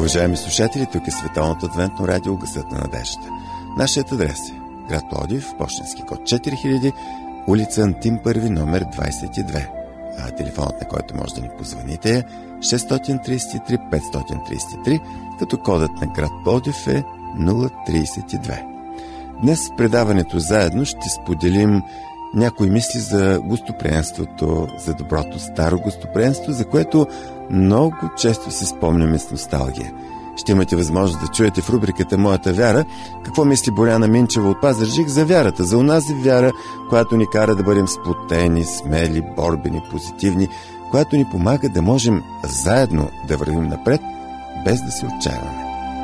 Уважаеми слушатели, тук е Световното адвентно радио Гласът на надеждата. Нашият адрес е град Пловдив, пощенски код 4000, улица Антим Първи, номер 22. А телефонът, на който може да ни позвоните, е 633 533, като кодът на град Пловдив е 032. Днес в предаването заедно ще споделим някои мисли за гостоприемството, за доброто старо гостоприемство, за което много често си спомняме с носталгия. Ще имате възможност да чуете в рубриката «Моята вяра» какво мисли Боряна Минчева от Пазарджик за вярата, за онази вяра, която ни кара да бъдем сплотени, смели, борбени, позитивни, която ни помага да можем заедно да вървим напред, без да се отчаяваме.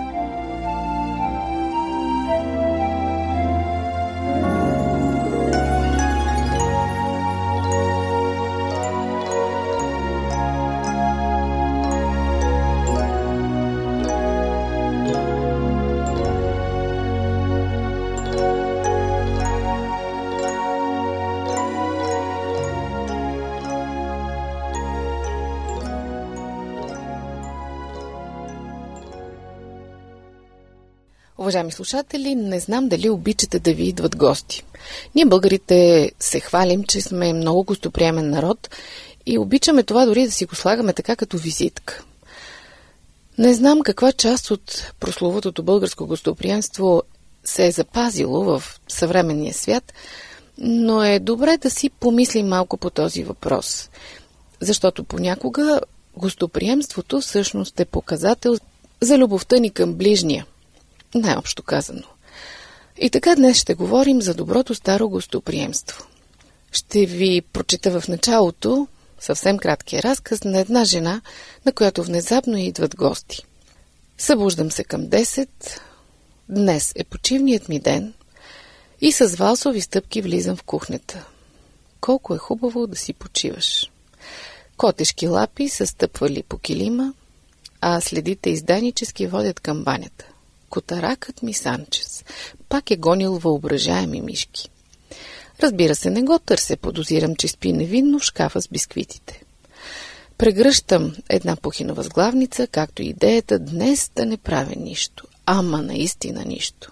Уважаеми слушатели, не знам дали обичате да ви идват гости. Ние българите се хвалим, че сме много гостоприемен народ и обичаме това дори да си го слагаме така като визитка. Не знам каква част от прословутото българско гостоприемство се е запазило в съвременния свят, но е добре да си помислим малко по този въпрос. Защото понякога гостоприемството всъщност е показател за любовта ни към ближния. Най-общо казано. И така днес ще говорим за доброто старо гостоприемство. Ще ви прочита в началото съвсем краткия разказ на една жена, на която внезапно идват гости. Събуждам се към 10, днес е почивният ми ден и с валсови стъпки влизам в кухнята. Колко е хубаво да си почиваш. Котешки лапи са стъпвали по килима, а следите изданически водят към банята. Котаракът ми Санчес пак е гонил въображаеми мишки. Разбира се, не го търся, подозирам, че спи невинно в шкафа с бисквитите. Прегръщам една пухина възглавница, както и идеята днес да не правя нищо. Ама наистина нищо.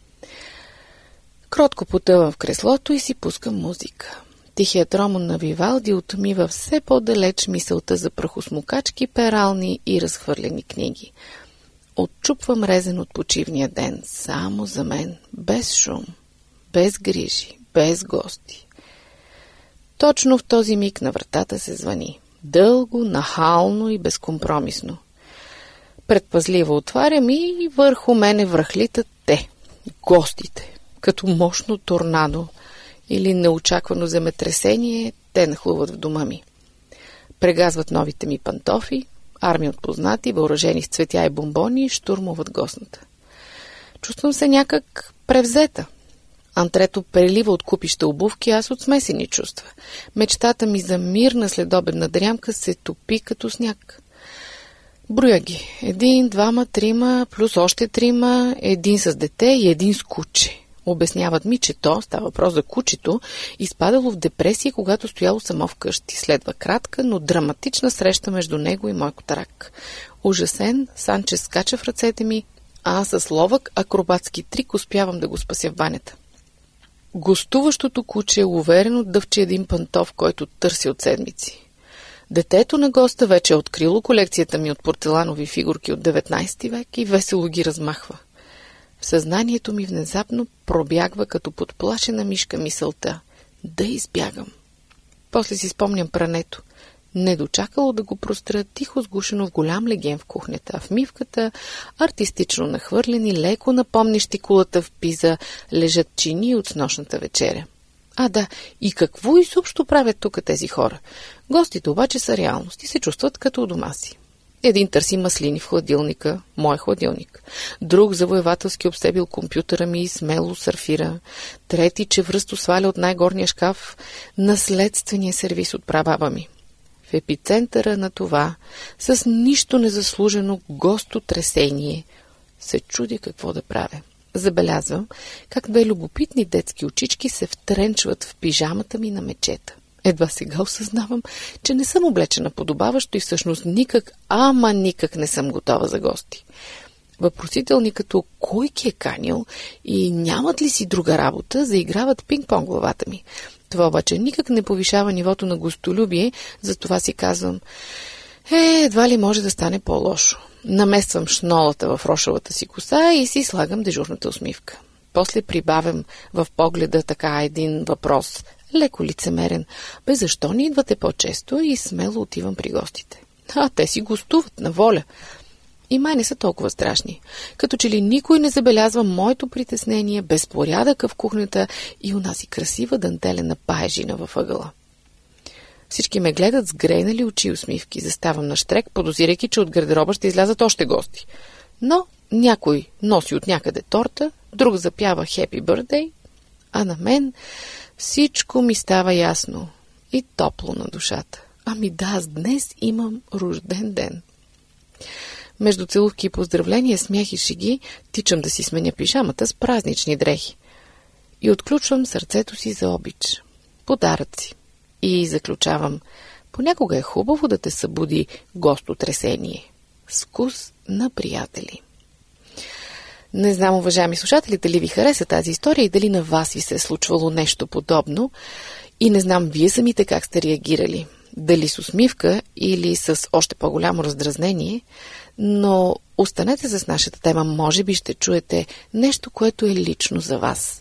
Кротко потъвам в креслото и си пускам музика. Тихият роман на Вивалди отмива все по-далеч мисълта за прахосмукачки, перални и разхвърлени книги. Отчупвам резен от почивния ден, само за мен, без шум, без грижи, без гости. Точно в този миг на вратата се звъни. Дълго, нахално и безкомпромисно. Предпазливо отварям и върху мене връхлитат те, гостите, като мощно торнадо или неочаквано земетресение, те нахлуват в дома ми. Прегазват новите ми пантофи, армия от познати, въоръжени с цветя и бомбони, штурмуват гостната. Чувствам се някак превзета. Антрето прелива от купища обувки, аз от смесени чувства. Мечтата ми за мирна следобедна дрямка се топи като сняг. Броя ги. 1, 2, 3, плюс още 3, един с дете и един с куче. Обясняват ми, че то, става въпрос за кучето, изпадало в депресия, когато стояло само вкъщи. Следва кратка, но драматична среща между него и мой котарак. Ужасен, Санчес скача в ръцете ми, а аз с ловък акробатски трик успявам да го спася в банята. Гостуващото куче е уверено дъвче един пантов, който търси от седмици. Детето на госта вече е открило колекцията ми от портеланови фигурки от 19 век и весело ги размахва. В съзнанието ми внезапно пробягва като подплашена мишка мисълта да избягам. После си спомням прането. Не дочакало да го простра тихо сгушено в голям леген в кухнята, а в мивката, артистично нахвърлени, леко напомнящи кулата в Пиза, лежат чини от снощната вечеря. А да, и какво изобщо правят тук тези хора? Гостите обаче са реалност и се чувстват като у дома си. Един търси маслини в хладилника, мой хладилник. Друг завоевателски обсебил компютъра ми и смело сърфира. Трети, че връсто сваля от най-горния шкаф наследствения сервис от прабаба ми. В епицентъра на това, с нищо незаслужено гостотресение, се чудя какво да правя. Забелязвам как две любопитни детски очички се втренчват в пижамата ми на мечета. Едва сега осъзнавам, че не съм облечена подобаващо и всъщност никак не съм готова за гости. Въпросителни като кой ги е канил и нямат ли си друга работа, заиграват пинг-понг главата ми. Това обаче никак не повишава нивото на гостолюбие, затова си казвам, едва ли може да стане по-лошо. Намествам шнолата в рошавата си коса и си слагам дежурната усмивка. После прибавям в погледа така един въпрос, леко лицемерен. Защо не идвате по-често? И смело отивам при гостите. Те си гостуват на воля. И май не са толкова страшни. Като че ли никой не забелязва моето притеснение, безпорядъка в кухнята и онази красива дантелена паежина във ъгъла. Всички ме гледат с грейнали очи и усмивки. Заставам на щрек, подозирайки, че от гардероба ще излязат още гости. Но някой носи от някъде торта, друг запява Happy Birthday, а на мен всичко ми става ясно и топло на душата. Аз днес имам рожден ден. Между целувки и поздравления, смях и шеги, тичам да си сменя пижамата с празнични дрехи. И отключвам сърцето си за обич. Подаръци. И заключавам, понякога е хубаво да те събуди гостотресение. С вкус на приятели. Не знам, уважаеми слушатели, дали ви хареса тази история и дали на вас ви се е случвало нещо подобно. И не знам вие самите как сте реагирали. Дали с усмивка или с още по-голямо раздразнение. Но останете с нашата тема, може би ще чуете нещо, което е лично за вас.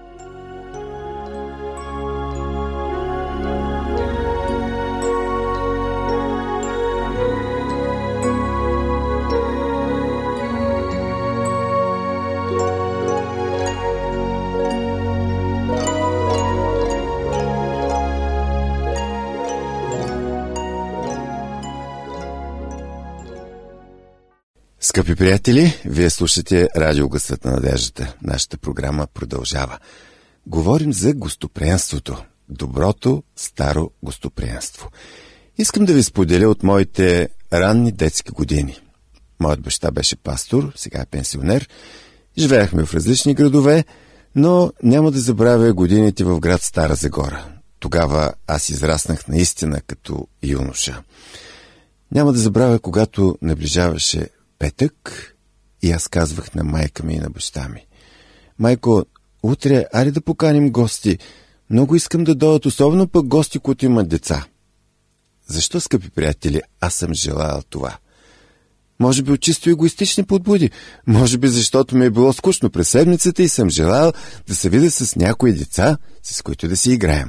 Скъпи приятели, вие слушате Радио Гласът на надеждата. Нашата програма продължава. Говорим за гостоприемството. Доброто старо гостоприемство. Искам да ви споделя от моите ранни детски години. Моят баща беше пастор, сега е пенсионер. Живеехме в различни градове, но няма да забравя годините в град Стара Загора. Тогава аз израснах наистина като юноша. Няма да забравя, когато наближаваше петък и аз казвах на майка ми и на баща ми: майко, утре айде да поканим гости. Много искам да дойдат, особено пък гости, които имат деца. Защо, скъпи приятели, аз съм желал това? Може би от чисто егоистични подбуди. Може би защото ми е било скучно през седмицата и съм желал да се видя с някои деца, с които да си играем.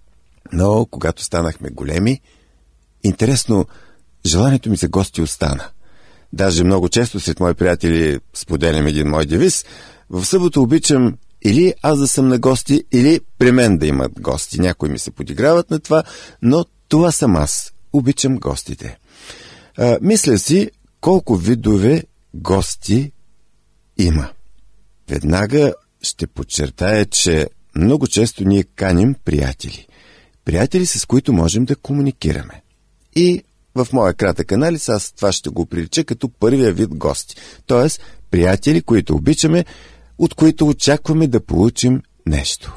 Но когато станахме големи, интересно, желанието ми за гости остана. Даже много често сред мои приятели споделям един мой девиз: в събота обичам или аз да съм на гости, или при мен да имат гости. Някои ми се подиграват на това, но това съм аз. Обичам гостите. Мисля си колко видове гости има. Веднага ще подчертая, че много често ние каним приятели. Приятели, с които можем да комуникираме. И в моя кратък анализ аз това ще го прилича като първия вид гости. Тоест, приятели, които обичаме, от които очакваме да получим нещо.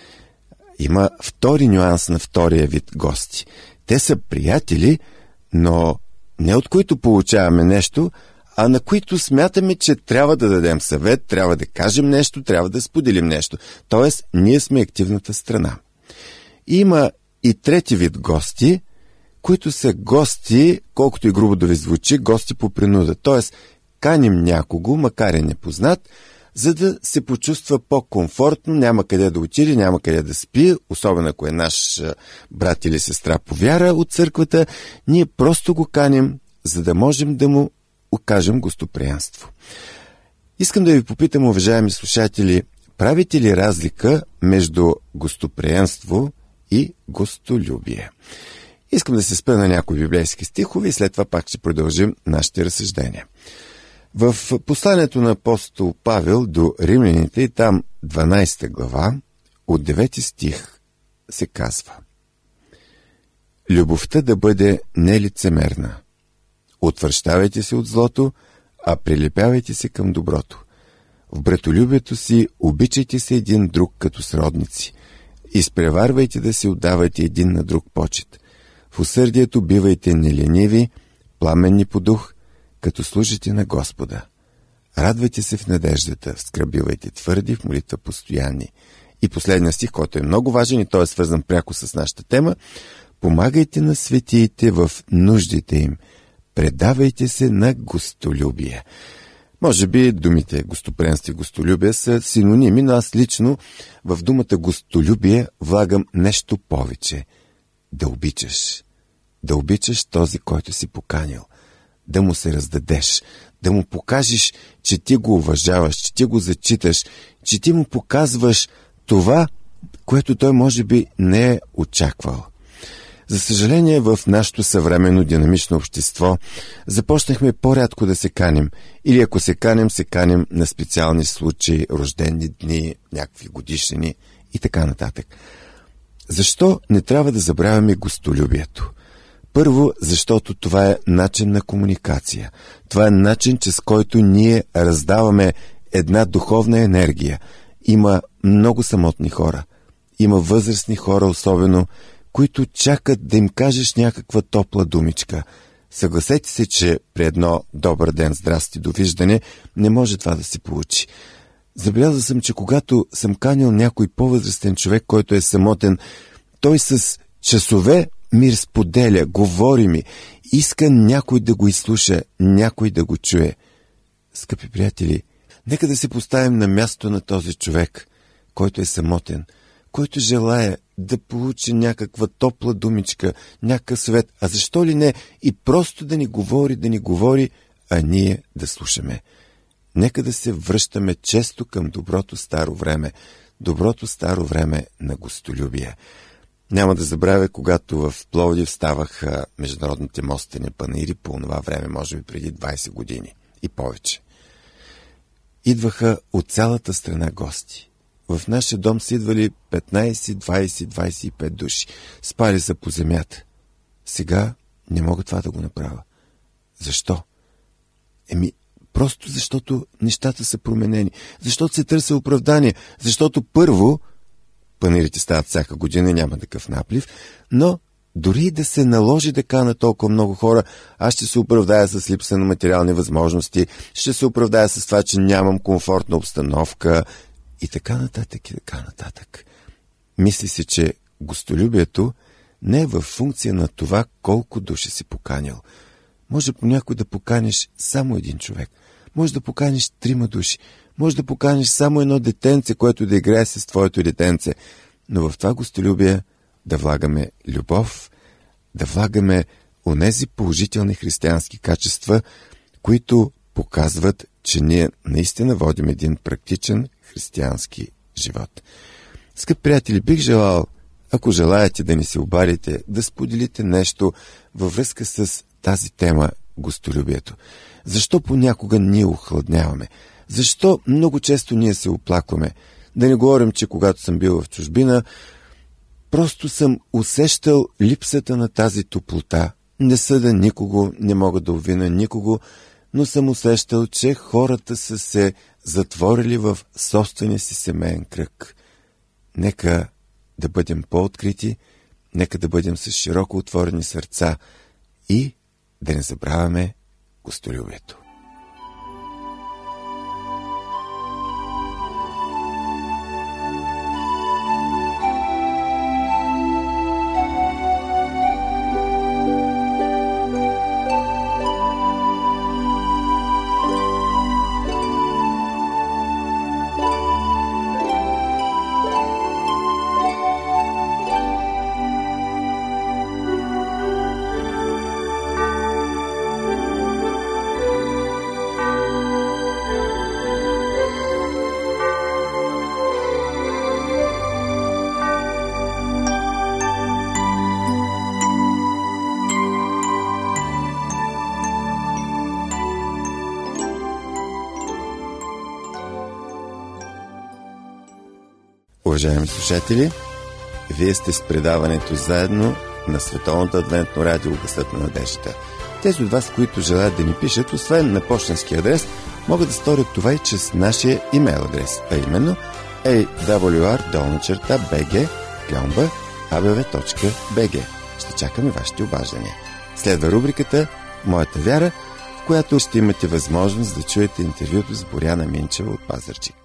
Има втори нюанс на втория вид гости. Те са приятели, но не от които получаваме нещо, а на които смятаме, че трябва да дадем съвет, трябва да кажем нещо, трябва да споделим нещо. Тоест, ние сме активната страна. Има и трети вид гости, които са гости, колкото и грубо да ви звучи, гости по принуда. Тоест, каним някого, макар и непознат, за да се почувства по-комфортно, няма къде да отиде, няма къде да спи, особено ако е наш брат или сестра по вяра от църквата, ние просто го каним, за да можем да му окажем гостоприемство. Искам да ви попитам, уважаеми слушатели, правите ли разлика между гостоприемство и гостолюбие? Искам да се спра на някои библейски стихове и след това пак ще продължим нашите разсъждения. В посланието на апостол Павел до римляните, и там 12 глава, от 9 стих се казва: любовта да бъде нелицемерна. Отвръщавайте се от злото, а прилепявайте се към доброто. В братолюбието си обичайте се един друг като сродници. Изпреварвайте да си отдавате един на друг почет. В усърдието бивайте нелениви, пламенни по дух, като служите на Господа. Радвайте се в надеждата, скръбивайте твърди, в молитва постоянни. И последния стих, който е много важен и той е свързан пряко с нашата тема: помагайте на светиите в нуждите им, предавайте се на гостолюбие. Може би думите гостоприемство и гостолюбие са синоними, но аз лично в думата гостолюбие влагам нещо повече. Да обичаш. Да обичаш този, който си поканил. Да му се раздадеш. Да му покажеш, че ти го уважаваш, че ти го зачиташ, че ти му показваш това, което той може би не е очаквал. За съжаление, в нашето съвременно динамично общество започнахме по-рядко да се каним. Или ако се каним на специални случаи, рождени дни, някакви годишнини и така нататък. Защо не трябва да забравяме гостолюбието? Първо, защото това е начин на комуникация. Това е начин, чрез който ние раздаваме една духовна енергия. Има много самотни хора. Има възрастни хора особено, които чакат да им кажеш някаква топла думичка. Съгласете се, че при едно добър ден, здрасти, довиждане, не може това да се получи. Забелязал съм, че когато съм канил някой по-възрастен човек, който е самотен, той с часове ми разподеля, говори ми, иска някой да го изслуша, някой да го чуе. Скъпи приятели, нека да се поставим на място на този човек, който е самотен, който желае да получи някаква топла думичка, някакъв съвет, а защо ли не и просто да ни говори, а ние да слушаме. Нека да се връщаме често към доброто старо време на гостолюбие. Няма да забравя, когато в Пловдив ставаха международните мостени панаири по това време, може би преди 20 години и повече. Идваха от цялата страна гости. В нашия дом са идвали 15, 20, 25 души. Спали са по земята. Сега не мога това да го направя. Защо? Просто защото нещата са променени. Защото се търси оправдание. Защото първо, панаирите стават всяка година, няма такъв наплив, но дори да се наложи да кана толкова много хора, аз ще се оправдая с липса на материални възможности, ще се оправдая с това, че нямам комфортна обстановка и така нататък, и така нататък. Мисли се, че гостолюбието не е във функция на това колко души си поканил. Може понякога да поканиш само един човек. Може да поканиш 3 души. Може да поканиш само едно детенце, което да играе с твоето детенце. Но в това гостолюбие да влагаме любов, да влагаме онези положителни християнски качества, които показват, че ние наистина водим един практичен християнски живот. Скъпи приятели, бих желал, ако желаете да ни се обадите, да споделите нещо във връзка с тази тема гостолюбието. Защо понякога ние охладняваме? Защо много често ние се оплакваме? Да не говорим, че когато съм бил в чужбина, просто съм усещал липсата на тази топлота. Не съда никого, не мога да обвиня никого, но съм усещал, че хората са се затворили в собствения си семейен кръг. Нека да бъдем по-открити, нека да бъдем с широко отворени сърца и да не забравяме гостолюбието. Уважаеми слушатели, вие сте с предаването заедно на Световното адвентно радио Гласът на надеждата. Тези от вас, които желаят да ни пишат, освен на пощенски адрес, могат да сторят това и чрез нашия имейл адрес, а именно awr@bg abv.bg. Ще чакаме вашите обаждания. Следва рубриката «Моята вяра», в която ще имате възможност да чуете интервюто с Боряна Минчева от Пазарджик.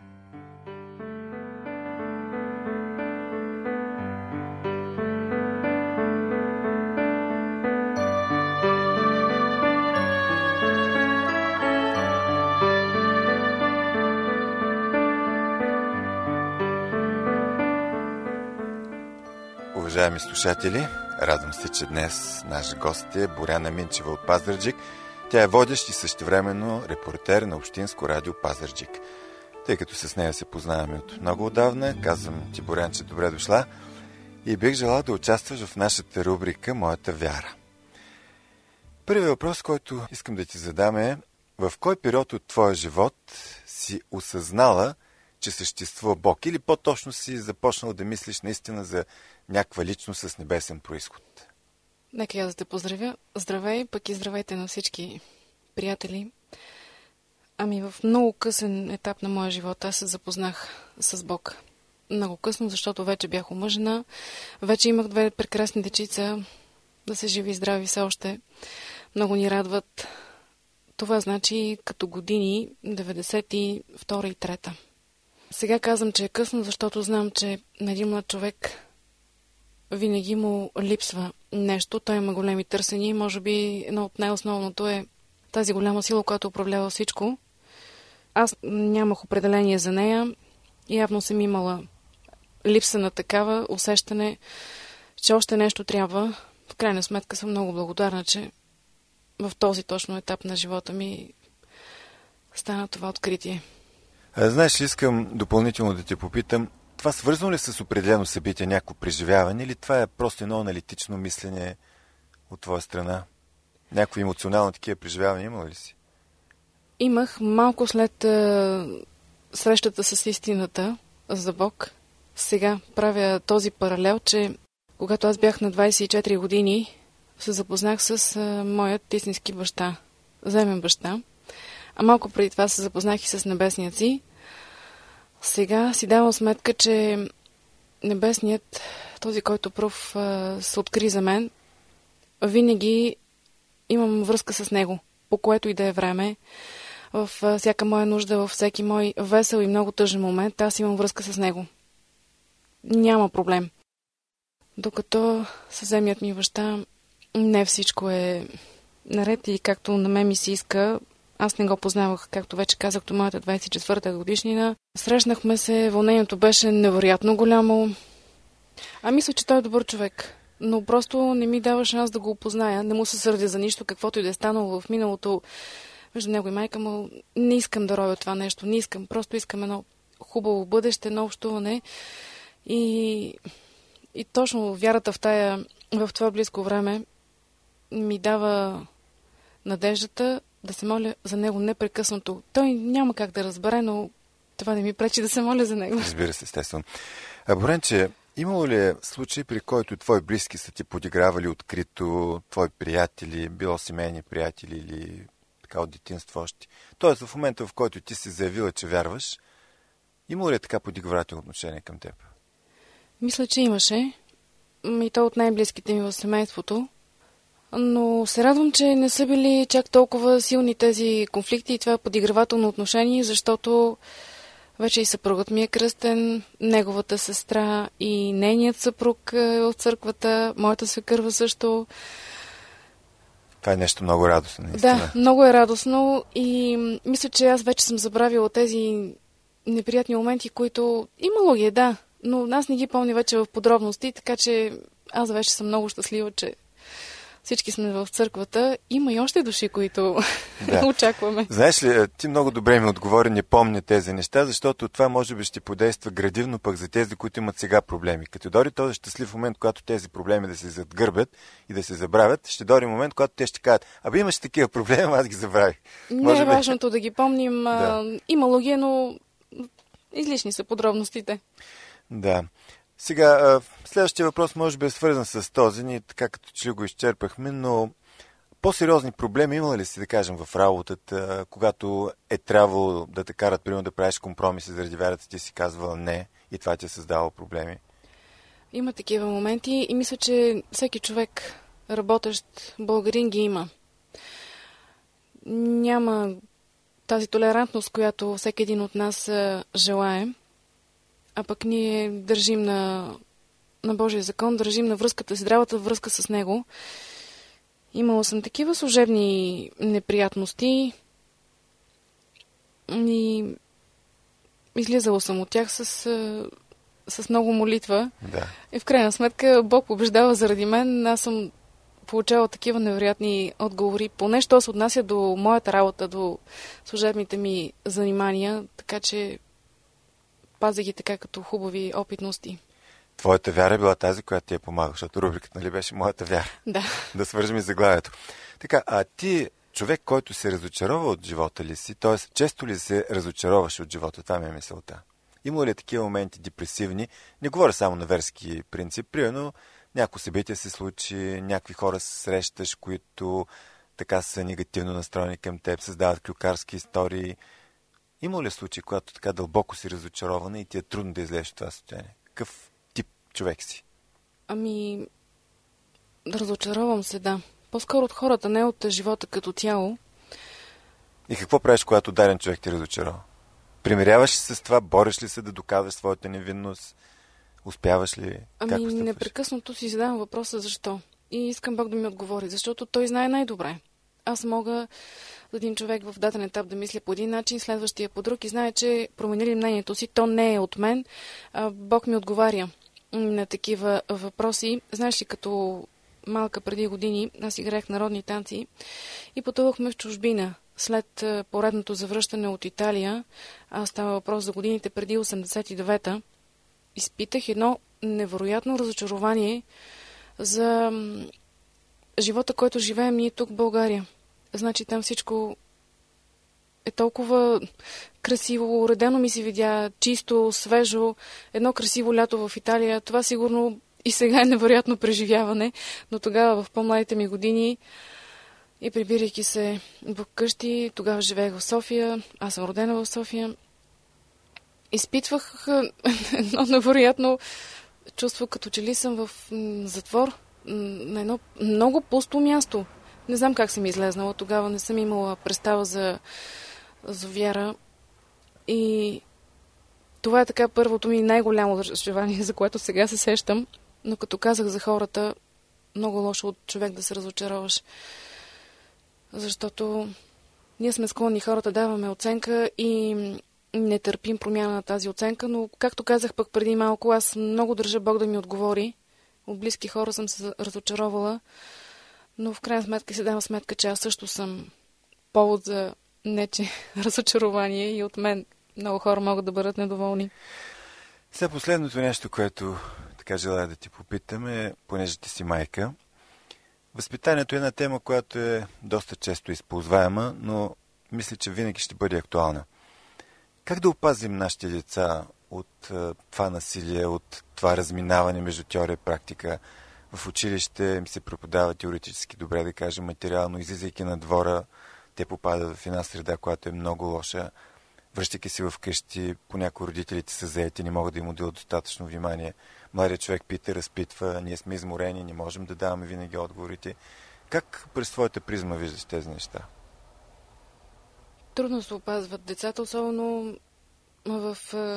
Уважаеми слушатели, радвам се, че днес наш гост е Боряна Минчева от Пазарджик. Тя е водещ и същевременно репортер на Общинско радио Пазарджик. Тъй като с нея се познаваме от много отдавна, казвам ти, Борянче, добре дошла и бих желал да участваш в нашата рубрика «Моята вяра». Първият въпрос, който искам да ти задам е: в кой период от твоя живот си осъзнала, че съществува Бог, или по-точно си започнал да мислиш наистина за някаква личност с небесен произход? Нека я да те поздравя. Здравей, пък и здравейте на всички приятели. В много късен етап на моя живот аз се запознах с Бог. Много късно, защото вече бях омъжена, вече имах 2 прекрасни дечица, да се живи и здрави все още. Много ни радват. Това значи като години 92 и 3. Сега казвам, че е късно, защото знам, че на един млад човек винаги му липсва нещо. Той има големи търсения и може би едно от най-основното е тази голяма сила, която управлява всичко. Аз нямах определение за нея. Явно съм имала липса на такава, усещане, че още нещо трябва. В крайна сметка съм много благодарна, че в този точно етап на живота ми стана това откритие. Знаеш ли, искам допълнително да те попитам, това свързано ли с определено събитие, някакво преживяване, или това е просто едно аналитично мислене от твоя страна? Някакви емоционални такива преживявания имала ли си? Имах малко след срещата с истината за Бог. Сега правя този паралел, че когато аз бях на 24 години, се запознах с моят истински баща, земен баща. А малко преди това се запознах и с небесният си. Сега си давам сметка, че небесният, този, който пръв се откри за мен, винаги имам връзка с него, по което и да е време. В всяка моя нужда, във всеки мой весел и много тъжен момент, аз имам връзка с него. Няма проблем. Докато със земният ми баща не всичко е наред и както на мен ми се иска. Аз не го познавах, както вече казах, до моята 24-та годишнина. Срещнахме се, вълнението беше невероятно голямо. Мисля, че той е добър човек, но просто не ми дава шанс да го опозная. Не му се сърдя за нищо, каквото и да е станало в миналото между него и майка му. Не искам да робя това нещо, не искам. Просто искам едно хубаво бъдеще, едно общуване. И точно вярата в това близко време ми дава надеждата да се моля за него непрекъснато. Той няма как да разбере, но това не ми пречи да се моля за него. Разбира се, естествено. Боренче, имало ли е случай, при който твои близки са ти подигравали открито, твои приятели, било семейни приятели или така от детинство още? Тоест в момента, в който ти си заявила, че вярваш, имало ли е така подигравателно отношение към теб? Мисля, че имаше. И то от най-близките ми в семейството. Но се радвам, че не са били чак толкова силни тези конфликти и това подигравателно отношение, защото вече и съпругът ми е кръстен, неговата сестра и нейният съпруг е в църквата, моята свекърва също. Това е нещо много радостно, наистина. Да, много е радостно и мисля, че аз вече съм забравила тези неприятни моменти, които имало ги, да, но аз не ги помня вече в подробности, така че аз вече съм много щастлива, че всички сме в църквата. Има и още души, които очакваме. Знаеш ли, ти много добре ми отговори, не помня тези неща, защото това може би ще подейства градивно пък за тези, които имат сега проблеми. Като дори този щастлив момент, когато тези проблеми да се задгърбят и да се забравят, ще дори момент, когато те ще кажат: имаш такива проблеми, аз ги забравих. Не е важното да ги помним. Да. Имало ги, но излишни са подробностите. Да. Сега, следващия въпрос може би е свързан с този, ние така като че ли го изчерпахме, но по-сериозни проблеми има ли си, да кажем, в работата, когато е трябвало да те карат, примерно, да правиш компромиси заради вярата, ти си казвала не и това ти е създавало проблеми? Има такива моменти и мисля, че всеки човек, работещ българин, ги има. Няма тази толерантност, която всеки един от нас желае, а пък ние държим на Божия закон, държим на връзката, здравата връзка с него. Имала съм такива служебни неприятности и излизала съм от тях с много молитва. Да. И в крайна сметка Бог побеждава заради мен. Аз съм получавала такива невероятни отговори, поне що се отнася до моята работа, до служебните ми занимания, така че пазя ги така като хубави опитности. Твоята вяра е била тази, която ти е помага, защото рубриката, нали, беше моята вяра. Да. Да свържем и заглавието. Така, а ти, човек, който се разочарова от живота ли си, т.е. често ли се разочароваш от живота? Това ми е мисълта. Има ли такива моменти депресивни? Не говоря само на верски принцип. Примерно, някакво събитие се случи, някакви хора срещаш, които така са негативно настроени към теб, създават клюкарски истории. Има ли случаи, когато така дълбоко си разочарована и ти е трудно да излезеш от това състояние? Какъв тип човек си? Ами, разочаровам се, да. По-скоро от хората, не от живота като цяло. И какво правиш, когато даден човек ти разочарова? Примиряваш ли се с това? Бориш ли се да доказваш своята невинност? Успяваш ли? Ами, непрекъснато си задавам въпроса защо. И искам Бог да ми отговори, защото той знае най-добре. Аз мога за един човек в даден етап да мисля по един начин, следващия по друг и знае, че променили мнението си, то не е от мен. Бог ми отговаря на такива въпроси. Знаеш ли, като малка преди години, аз играех народни танци и пътувахме в чужбина. След поредното завръщане от Италия, става въпрос за годините преди 89-та, изпитах едно невероятно разочарование за живота, който живеем ние тук в България. Значи там всичко е толкова красиво, уредено ми се видя, чисто, свежо, едно красиво лято в Италия. Това сигурно и сега е невероятно преживяване, но тогава в по-младите ми години и прибирайки се в къщи, тогава живеех в София, аз съм родена в София, изпитвах едно невероятно чувство, като че ли съм в затвор, на едно много пусто място. Не знам как съм излезнала, тогава не съм имала представа за вяра. И това е така първото ми най-голямо разочарование, за което сега се сещам. Но като казах за хората, много лошо от човек да се разочароваш. Защото ние сме склонни хората, даваме оценка и не търпим промяна на тази оценка, но както казах пък преди малко, аз много държа Бог да ми отговори. От близки хора съм се разочаровала, но в крайна сметка се давам сметка, че аз също съм повод за нече разочарование и от мен много хора могат да бъдат недоволни. Сега последното нещо, което така желая да ти попитам е, понеже ти си майка, възпитанието е една тема, която е доста често използваема, но мисля, че винаги ще бъде актуална. Как да опазим нашите деца от това насилие, от това разминаване между теория и практика? В училище им се преподава теоретически добре, да кажем, материално, излизайки на двора, те попадат в една среда, която е много лоша. Връщайки се в къщи, понякога родителите са заети, не могат да им отделят достатъчно внимание. Младият човек пита, разпитва, ние сме изморени, не можем да даваме винаги отговорите. Как през твоята призма виждаш тези неща? Трудно се опазват децата, особено в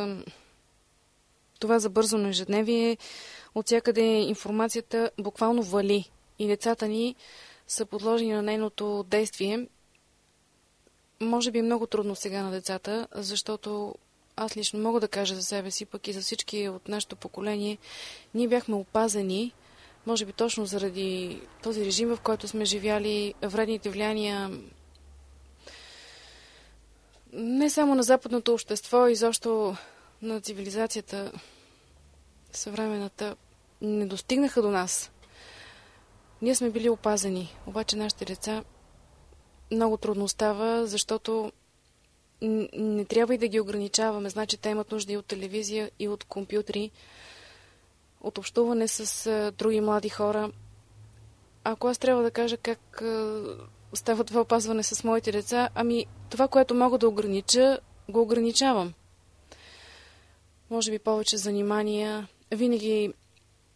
това забързано ежедневие. От всякъде информацията буквално вали и децата ни са подложени на нейното действие. Може би е много трудно сега на децата, защото аз лично мога да кажа за себе си, пък и за всички от нашето поколение, ние бяхме опазени, може би точно заради този режим, в който сме живяли, вредните влияния не само на западното общество, изобщо на цивилизацията съвременната, не достигнаха до нас. Ние сме били опазени, обаче нашите деца много трудно става, защото не трябва и да ги ограничаваме. Значи те имат нужда и от телевизия, и от компютри, от общуване с други млади хора. Ако аз трябва да кажа как става това опазване с моите деца, ами това, което мога да огранича, го ограничавам. Може би повече занимания. Винаги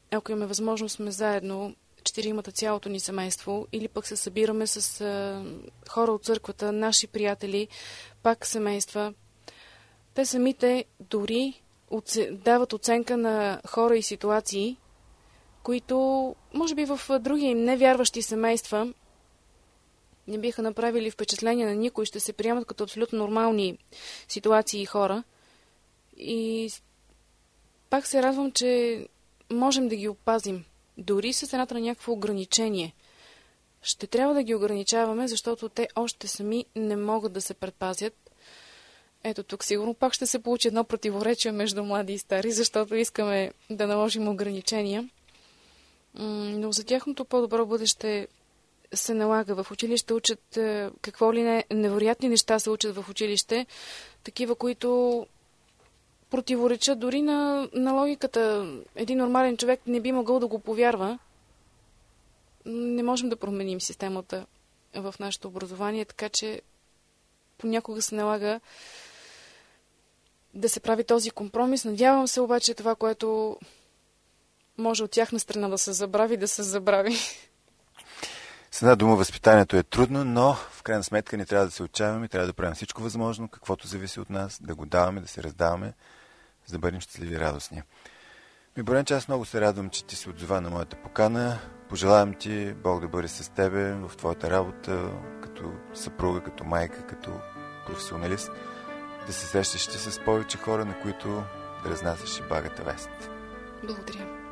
ако имаме възможност, сме заедно, 4-мата, цялото ни семейство, или пък се събираме с хора от църквата, наши приятели, пак семейства. Те самите дори дават оценка на хора и ситуации, които, може би в други невярващи семейства не биха направили впечатление на никой, ще се приемат като абсолютно нормални ситуации и хора. И пак се радвам, че можем да ги опазим. Дори с цената на някакво ограничение. Ще трябва да ги ограничаваме, защото те още сами не могат да се предпазят. Ето тук сигурно пак ще се получи едно противоречие между млади и стари, защото искаме да наложим ограничения. Но за тяхното по-добро бъдеще се налага. В училище учат какво ли не, невероятни неща се учат в училище, такива, които противоречат дори на логиката. Един нормален човек не би могъл да го повярва. Не можем да променим системата в нашето образование, така че понякога се налага да се прави този компромис. Надявам се обаче това, което може от тяхна страна да се забрави. С една дума, възпитанието е трудно, но в крайна сметка не трябва да се отчаиваме, трябва да правим всичко възможно, каквото зависи от нас, да го даваме, да се раздаваме, за да бъдем щастливи и радостни. Боренче, аз много се радвам, че ти се отзова на моята покана. Пожелавам ти Бог да бъде с тебе в твоята работа, като съпруга, като майка, като професионалист, да се срещаш с повече хора, на които да разнасяш и благата вест. Благодаря.